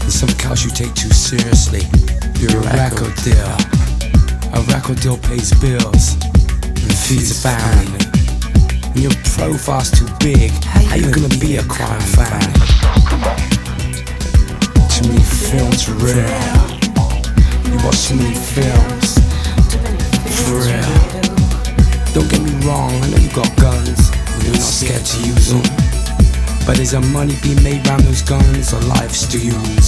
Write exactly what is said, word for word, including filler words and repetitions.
and something else you take too seriously. You're a record deal. A record deal pays bills and feeds a family. And your profile's too big, how you gonna be a crime family? Too many films for real. You watch too many films for real. Don't get me wrong, I know you got guns, you're not scared to use them. But is there money being made around those guns, or lives to use?